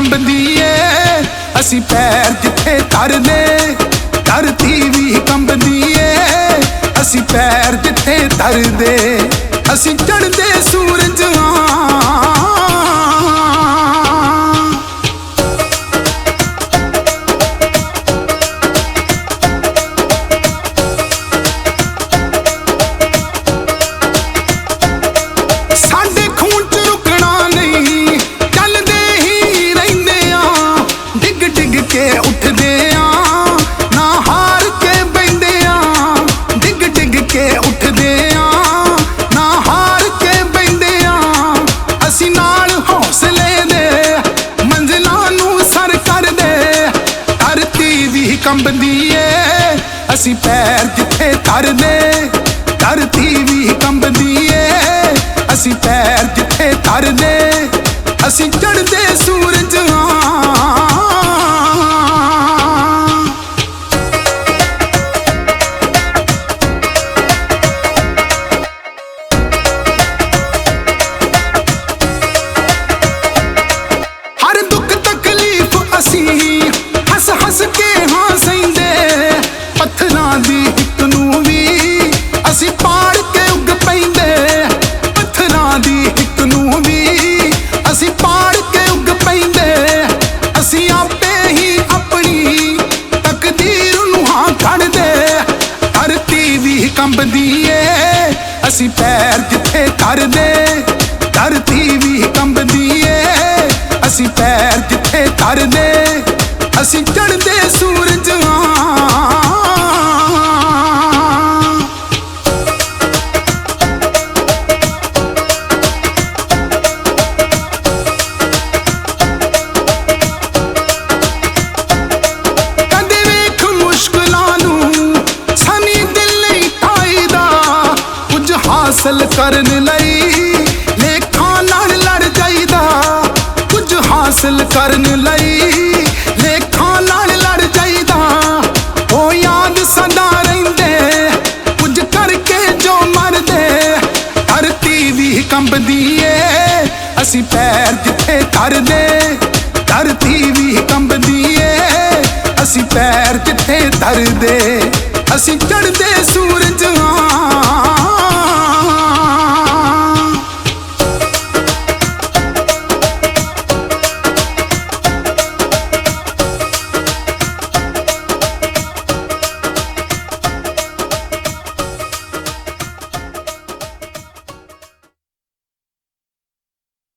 कंबदी ਏ ਅਸੀਂ ਪੈਰ ਜਿੱਥੇ ਧਰਦੇ ਧਰਤੀ ਵੀ ਕੰਬਦੀ ਏ ਅਸੀਂ ਪੈਰ ਜਿੱਥੇ ਧਰਦੇ ਅਸੀਂ ਚੜ੍ਹਦੇ ਸੂਰਜ ਕੰਬਦੀ ਏ ਅਸੀਂ ਪੈਰ ਜਿੱਥੇ ਧਰਦੇ ਧਰਤੀ ਵੀ ਕੰਬਦੀ ਏ ਅਸੀਂ ਪੈਰ ਜਿੱਥੇ ਧਰਦੇ ਅਸੀਂ ਚੜ੍ਹਦੇ ਸੂਰਜ ਹਰ ਦੁੱਖ ਤਕਲੀਫ ਅਸੀਂ ਹੱਸ ਹੱਸ ਕੇ ਪੱਥਰਾਂ ਦੀ ਹਿੱਕ ਨੂੰ ਵੀ ਅਸੀਂ ਪਾੜ ਕੇ ਉੱਗ ਪੈਂਦੇ ਪੱਥਰਾਂ ਦੀ ਹਿੱਕ ਨੂੰ ਵੀ ਅਸੀਂ ਪਾੜ ਕੇ ਉੱਗ ਪੈਂਦੇ ਅਸੀਂ ਆਪੇ ਹੀ ਆਪਣੀ ਤਕਦੀਰ ਨੂੰ ਹਾਂ ਖੜਦੇ ਧਰਤੀ ਵੀ ਕੰਬਦੀ ਏ ਅਸੀਂ ਪੈਰ ਜਿੱਥੇ ਧਰਦੇ ਧਰਤੀ ਵੀ ਕੰਬਦੀ ਏ ਅਸੀਂ ਪੈਰ ਜਿੱਥੇ ਧਰਦੇ ਅਸੀਂ ਚੜ੍ਹਦੇ ਸੂਰਜ ਹਾਸਲ ਕਰਨ ਲਈ ਲੇਖਾਂ ਨਾਲ ਲੜ ਜਾਈਦਾ ਕੁਝ ਹਾਸਲ ਕਰਨ ਲਈ ਲੇਖਾਂ ਨਾਲ ਲੜ ਜਾਈਦਾ ਉਹ ਯਾਦ ਸਦਾ ਰਹਿੰਦੇ ਕੁਝ ਕਰਕੇ ਜੋ ਮਰਦੇ ਧਰਤੀ ਵੀ ਕੰਬਦੀ ਏ ਅਸੀਂ ਪੈਰ ਜਿੱਥੇ ਧਰਦੇ ਧਰਤੀ ਵੀ ਕੰਬਦੀ ਏ ਅਸੀਂ ਪੈਰ ਜਿੱਥੇ ਧਰਦੇ ਅਸੀਂ ਚੜ੍ਹਦੇ ਸੂਰਜ